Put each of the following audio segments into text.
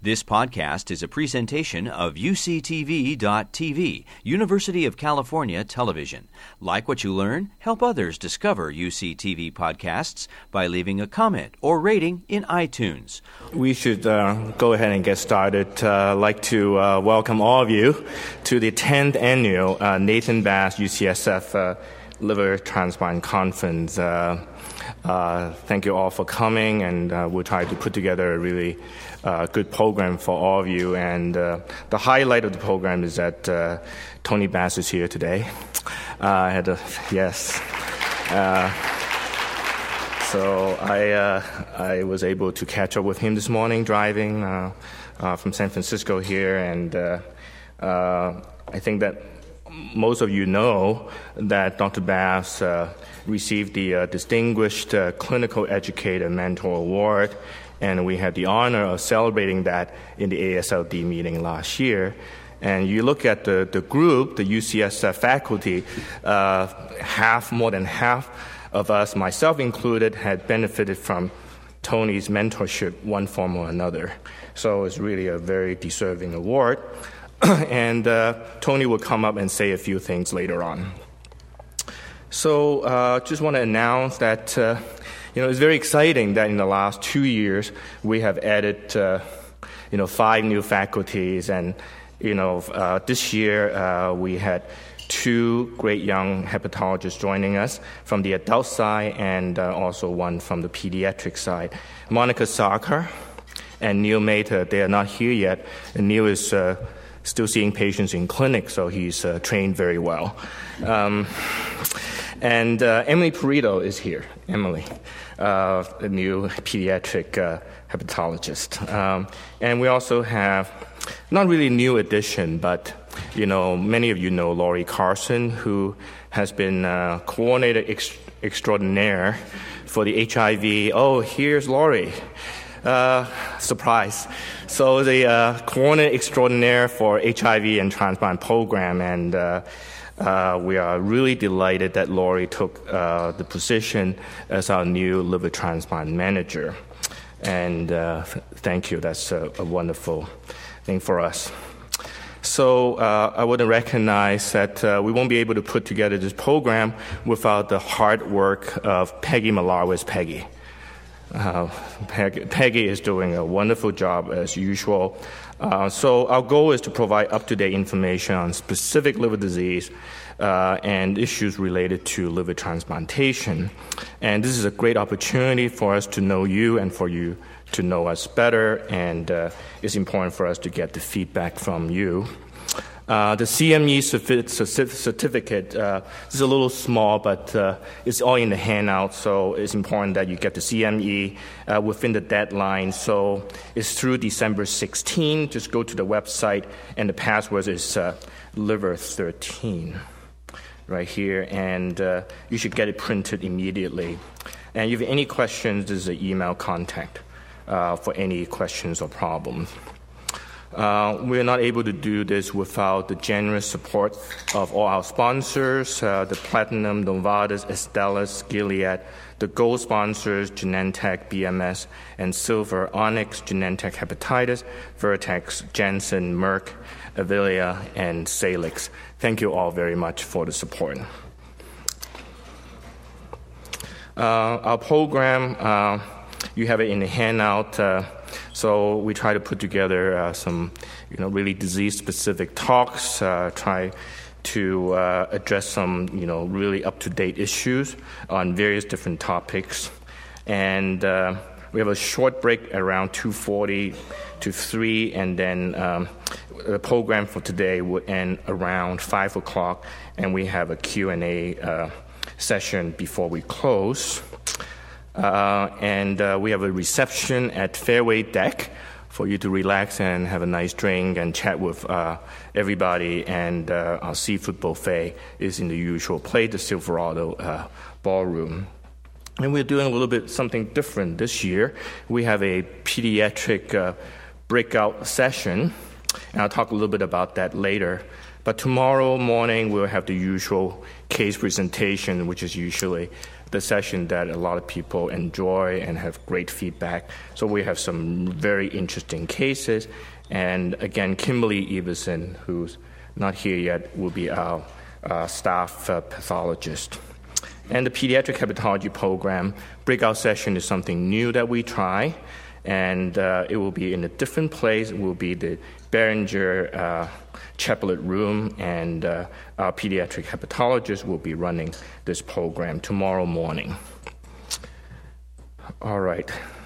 This podcast is a presentation of UCTV.tv, University of California Television. Like what you learn? Help others discover UCTV podcasts by leaving a comment or rating in iTunes. We should go ahead and get started. I'd like to welcome all of you to the 10th annual Nathan Bass UCSF Liver Transplant Conference. Thank you all for coming, and we'll try to put together a really good program for all of you. And the highlight of the program is that Tony Bass is here today. So I was able to catch up with him this morning driving from San Francisco here, and I think that most of you know that Dr. Bass received the Distinguished Clinical Educator Mentor Award, and we had the honor of celebrating that in the AASLD meeting last year. And you look at the group, the UCSF faculty, more than half of us, myself included, had benefited from Tony's mentorship, one form or another. So it's really a very deserving award. And Tony will come up and say a few things later on. So just want to announce that it's very exciting that in the last 2 years we have added 5 new faculties, and this year we had 2 great young hepatologists joining us from the adult side and also one from the pediatric side. Monica Sarkar and Neil Mehta, they are not here yet, and Neil is still seeing patients in clinic, so he's trained very well. And Emily Perito is here. Emily, a new pediatric hepatologist. And we also have, not really new addition, but many of you know Laurie Carson, who has been coordinator extraordinaire for the HIV. Oh, here's Laurie. Surprise. So the coordinator extraordinaire for HIV and transplant program, and we are really delighted that Laurie took the position as our new liver transplant manager. And thank you. That's a wonderful thing for us. So I would recognize that we won't be able to put together this program without the hard work of Peggy Millar. Peggy. Peggy is doing a wonderful job as usual. So our goal is to provide up-to-date information on specific liver disease and issues related to liver transplantation. And this is a great opportunity for us to know you and for you to know us better, and it's important for us to get the feedback from you. The CME certificate is a little small, but it's all in the handout, so it's important that you get the CME within the deadline. So it's through December 16. Just go to the website, and the password is liver13 right here, and you should get it printed immediately. And if you have any questions, there's an email contact for any questions or problems. We're not able to do this without the generous support of all our sponsors, the Platinum, Novartis, Astellas, Gilead, the Gold sponsors, Genentech, BMS, and Silver, Onyx, Genentech Hepatitis, Vertex, Janssen, Merck, Avilia, and Salix. Thank you all very much for the support. Our program, you have it in the handout. So we try to put together some, really disease-specific talks. Try to address some, really up-to-date issues on various different topics, and we have a short break around 2:40 to 3, and then the program for today will end around 5 o'clock, and we have a Q&A session before we close. And we have a reception at Fairway Deck for you to relax and have a nice drink and chat with everybody. And our seafood buffet is in the usual place, the Silverado Ballroom. And we're doing a little bit something different this year. We have a pediatric breakout session, and I'll talk a little bit about that later. But tomorrow morning, we'll have the usual case presentation, which is usually the session that a lot of people enjoy and have great feedback. So we have some very interesting cases. And again, Kimberly Everson, who's not here yet, will be our staff pathologist. And the pediatric hepatology program breakout session is something new that we try. And it will be in a different place. It will be the Behringer Chaplet room, and our pediatric hepatologist will be running this program tomorrow morning. All right.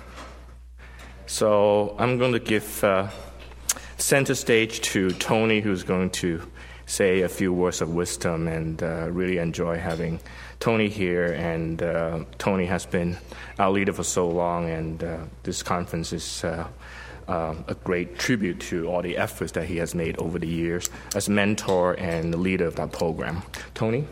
So I'm going to give center stage to Tony, who's going to say a few words of wisdom, and really enjoy having Tony here. And Tony has been our leader for so long, and this conference is a great tribute to all the efforts that he has made over the years as mentor and the leader of that program. Tony?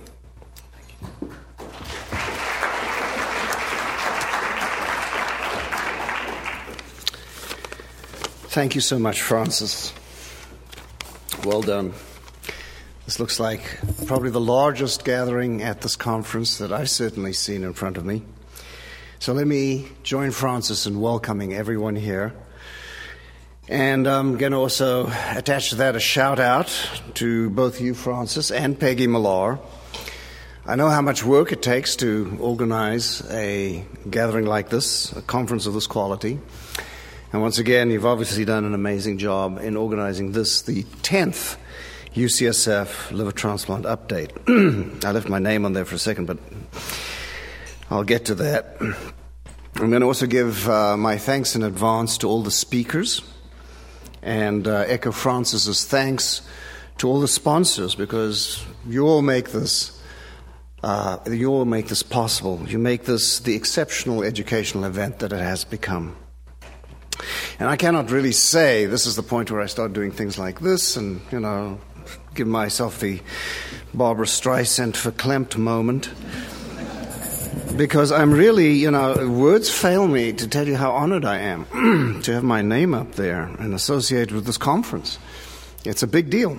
Thank you so much, Francis. Well done. This looks like probably the largest gathering at this conference that I've certainly seen in front of me. So let me join Francis in welcoming everyone here. And I'm going to also attach to that a shout-out to both you, Francis, and Peggy Millar. I know how much work it takes to organize a gathering like this, a conference of this quality. And once again, you've obviously done an amazing job in organizing this, the 10th UCSF liver transplant update. I left my name on there for a second, but I'll get to that. I'm going to also give my thanks in advance to all the speakers and echo Francis's thanks to all the sponsors, because you all make this possible. You make this the exceptional educational event that it has become. And I cannot really say this is the point where I start doing things like this and, give myself the Barbra Streisand verklempt moment. Because I'm really, words fail me to tell you how honored I am to have my name up there and associated with this conference. It's a big deal.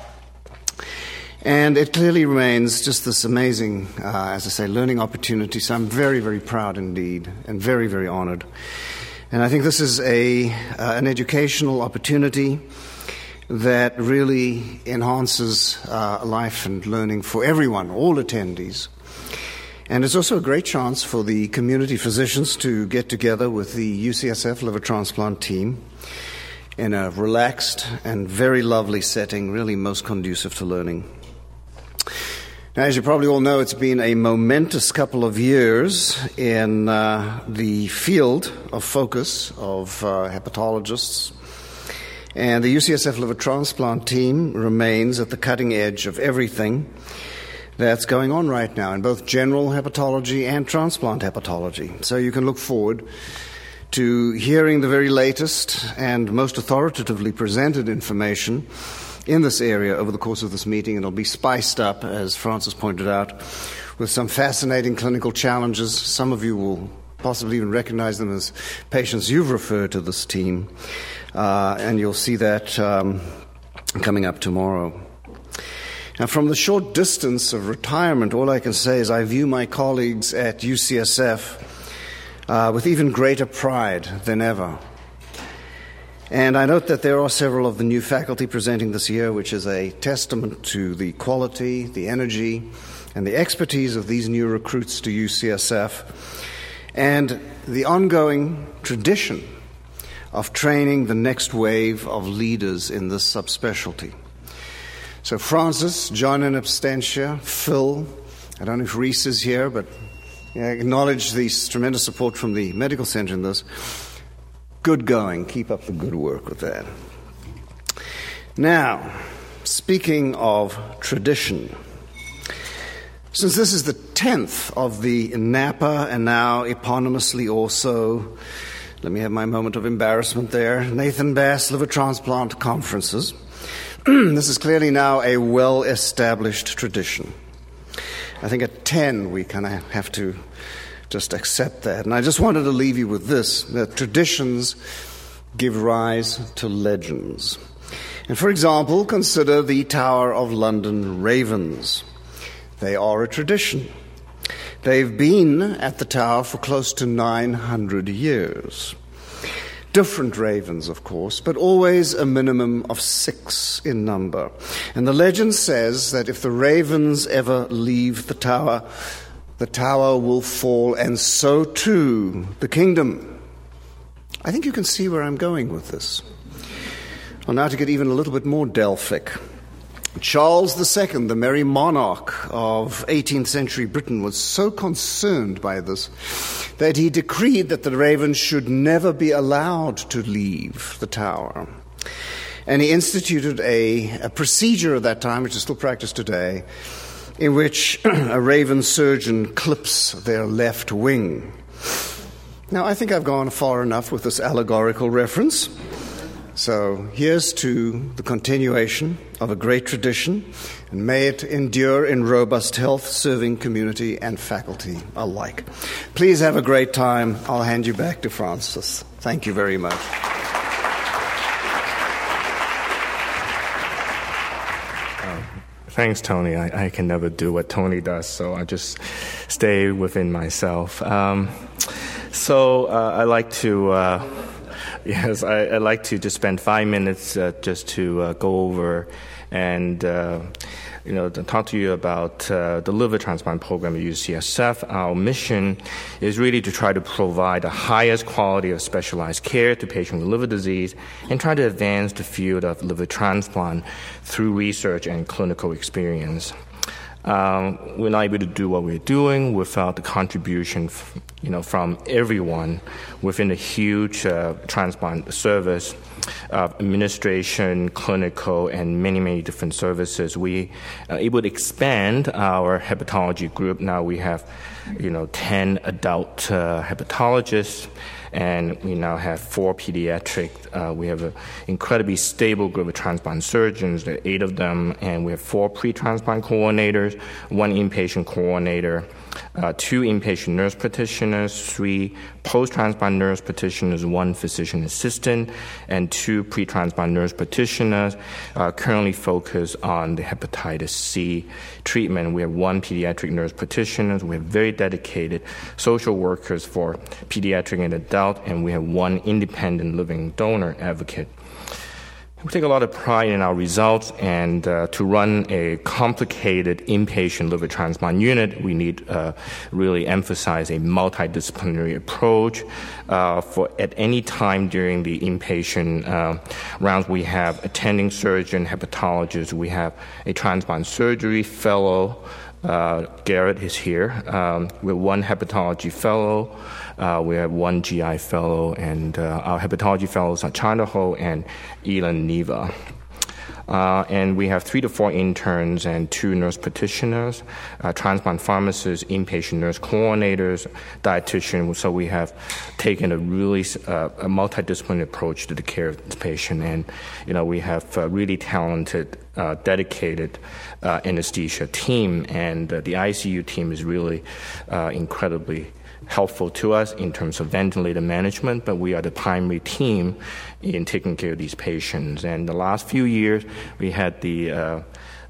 And it clearly remains just this amazing, as I say, learning opportunity. So I'm very, very proud indeed and very, very honored. And I think this is an educational opportunity that really enhances life and learning for everyone, all attendees. And it's also a great chance for the community physicians to get together with the UCSF liver transplant team in a relaxed and very lovely setting, really most conducive to learning. Now, as you probably all know, it's been a momentous couple of years in the field of focus of hepatologists. And the UCSF liver transplant team remains at the cutting edge of everything that's going on right now in both general hepatology and transplant hepatology. So you can look forward to hearing the very latest and most authoritatively presented information in this area over the course of this meeting. It'll be spiced up, as Francis pointed out, with some fascinating clinical challenges. Some of you will possibly even recognize them as patients you've referred to this team. And you'll see that coming up tomorrow. Now, from the short distance of retirement, all I can say is I view my colleagues at UCSF with even greater pride than ever. And I note that there are several of the new faculty presenting this year, which is a testament to the quality, the energy, and the expertise of these new recruits to UCSF, and the ongoing tradition of training the next wave of leaders in this subspecialty. So Francis, John in absentia, Phil, I don't know if Reese is here, but acknowledge the tremendous support from the medical center in this. Good going. Keep up the good work with that. Now, speaking of tradition, since this is the 10th of the NAPA and now eponymously also, let me have my moment of embarrassment there, Nathan Bass Liver Transplant Conferences, this is clearly now a well-established tradition. I think at 10 we kind of have to just accept that. And I just wanted to leave you with this, that traditions give rise to legends. And for example, consider the Tower of London Ravens. They are a tradition. They've been at the tower for close to 900 years. Different ravens, of course, but always a minimum of 6 in number. And the legend says that if the ravens ever leave the tower will fall, and so too the kingdom. I think you can see where I'm going with this. Well, now to get even a little bit more Delphic. Charles II, the merry monarch of 18th century Britain, was so concerned by this that he decreed that the ravens should never be allowed to leave the tower. And he instituted a procedure at that time, which is still practiced today, in which a raven surgeon clips their left wing. Now, I think I've gone far enough with this allegorical reference. So here's to the continuation of a great tradition, and may it endure in robust health, serving community and faculty alike. Please have a great time. I'll hand you back to Francis. Thank you very much. Thanks, Tony. I can never do what Tony does, so I just stay within myself. I like to... Yes, I'd like to just spend 5 minutes just to go over and to talk to you about the liver transplant program at UCSF. Our mission is really to try to provide the highest quality of specialized care to patients with liver disease and try to advance the field of liver transplant through research and clinical experience. We're not able to do what we're doing without the contribution, from everyone within a huge transplant service, administration, clinical, and many, many different services. We are able to expand our hepatology group. Now we have, 10 adult hepatologists, and we now have 4 pediatric. We have an incredibly stable group of transplant surgeons. There are 8 of them, and we have 4 pre-transplant coordinators, 1 inpatient coordinator, 2 inpatient nurse practitioners, 3 post-transplant nurse practitioners, 1 physician assistant, and 2 pre-transplant nurse practitioners currently focused on the hepatitis C treatment. We have 1 pediatric nurse practitioner. We have very dedicated social workers for pediatric and adult, and we have 1 independent living donor advocate. We take a lot of pride in our results, and to run a complicated inpatient liver transplant unit, we need really emphasize a multidisciplinary approach. At any time during the inpatient rounds, we have attending surgeon, hepatologist, we have a transplant surgery fellow. Garrett is here. We have 1 hepatology fellow. We have 1 GI fellow, and our hepatology fellows are Chanda Ho and Elan Neva. And we have 3 to 4 interns and 2 nurse practitioners, transplant pharmacists, inpatient nurse coordinators, dietitian. So we have taken a really a multidisciplinary approach to the care of the patient, and we have really talented, dedicated anesthesia team, and the ICU team is really incredibly helpful to us in terms of ventilator management, but we are the primary team in taking care of these patients. And the last few years, we had we're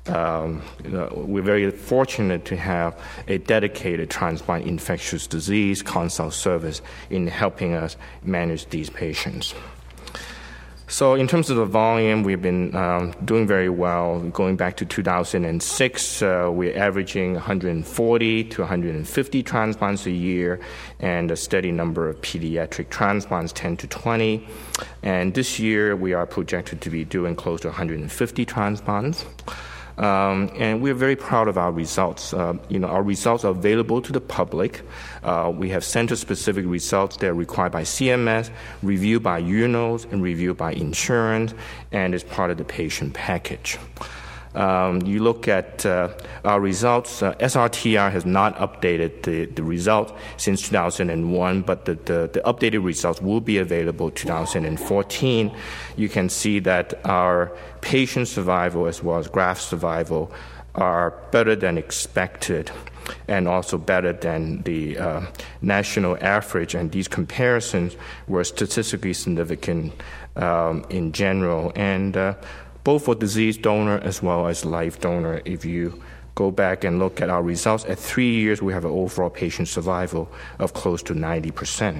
very fortunate to have a dedicated transplant infectious disease consult service in helping us manage these patients. So in terms of the volume, we've been doing very well. Going back to 2006, we're averaging 140 to 150 transplants a year, and a steady number of pediatric transplants, 10 to 20. And this year, we are projected to be doing close to 150 transplants. And we're very proud of our results. Our results are available to the public. We have center-specific results that are required by CMS, reviewed by UNOS, and reviewed by insurance, and is part of the patient package. You look at our results, SRTR has not updated the results since 2001, but the updated results will be available 2014. You can see that our patient survival as well as graft survival are better than expected and also better than the national average, and these comparisons were statistically significant in general, and both for disease donor as well as life donor if you go back and look at our results, at 3 years, we have an overall patient survival of close to 90%.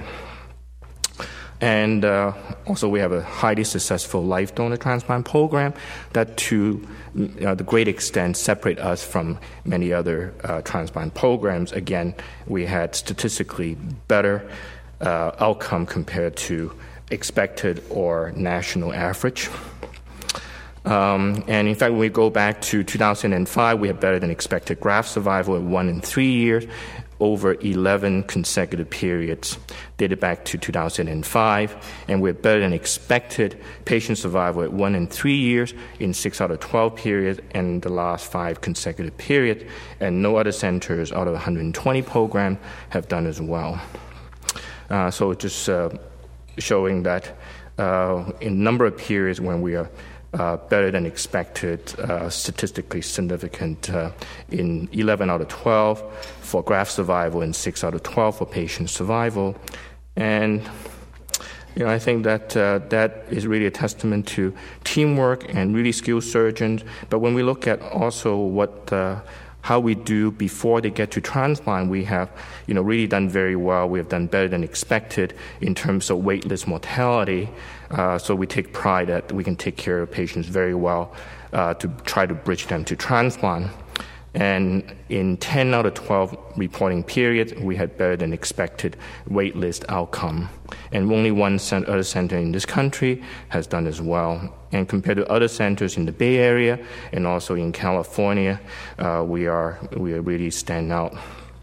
And also, we have a highly successful live donor transplant program that, to the great extent, separate us from many other transplant programs. Again, we had statistically better outcome compared to expected or national average. And in fact, when we go back to 2005, we have better than expected graft survival at 1 and 3 years over 11 consecutive periods, dated back to 2005. And we have better than expected patient survival at 1 and 3 years in 6 out of 12 periods and the last 5 consecutive periods. And no other centers out of 120 programs have done as well. So just showing that in a number of periods when we are better than expected, statistically significant in 11 out of 12 for graft survival and 6 out of 12 for patient survival. And I think that that is really a testament to teamwork and really skilled surgeons. But when we look at also how we do before they get to transplant, we have really done very well. We have done better than expected in terms of waitlist mortality. So we take pride that we can take care of patients very well to try to bridge them to transplant. And in 10 out of 12 reporting periods, we had better than expected waitlist outcome. And only one other center in this country has done as well. And compared to other centers in the Bay Area and also in California, we are really stand out.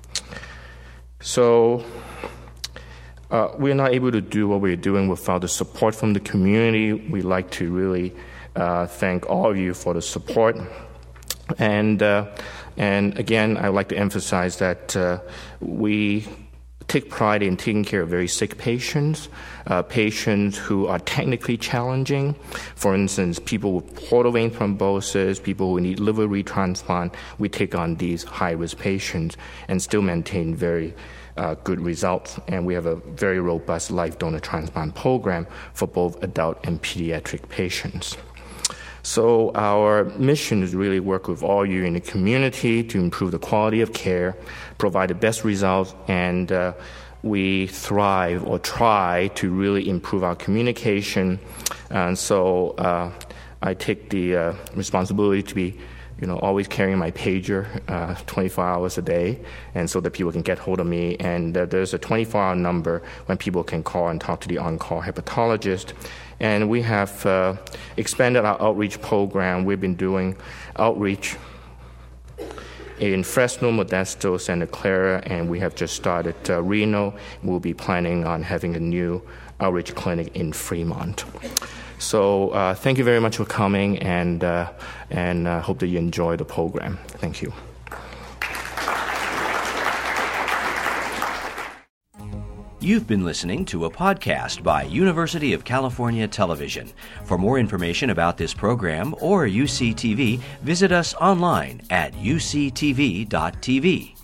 So we're not able to do what we're doing without the support from the community. We'd like to really thank all of you for the support. And again, I'd like to emphasize that we take pride in taking care of very sick patients, patients who are technically challenging. For instance, people with portal vein thrombosis, people who need liver retransplant. We take on these high-risk patients and still maintain very good results. And we have a very robust live donor transplant program for both adult and pediatric patients. So our mission is really work with all you in the community to improve the quality of care, provide the best results, and we thrive or try to really improve our communication. And so I take the responsibility to be always carrying my pager 24 hours a day, and so that people can get hold of me. And there's a 24-hour number when people can call and talk to the on-call hepatologist. And we have expanded our outreach program. We've been doing outreach in Fresno, Modesto, Santa Clara, and we have just started Reno. We'll be planning on having a new outreach clinic in Fremont. So thank you very much for coming, and hope that you enjoy the program. Thank you. You've been listening to a podcast by University of California Television. For more information about this program or UCTV, visit us online at uctv.tv.